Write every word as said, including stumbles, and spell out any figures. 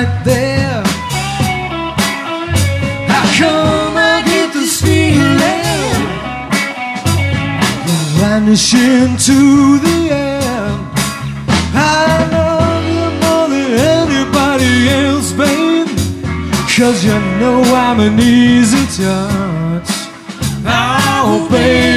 right there. How come I get this feeling, vanishing to the end? I love you more than anybody else, babe, 'cause you know I'm an easy touch. Oh, babe,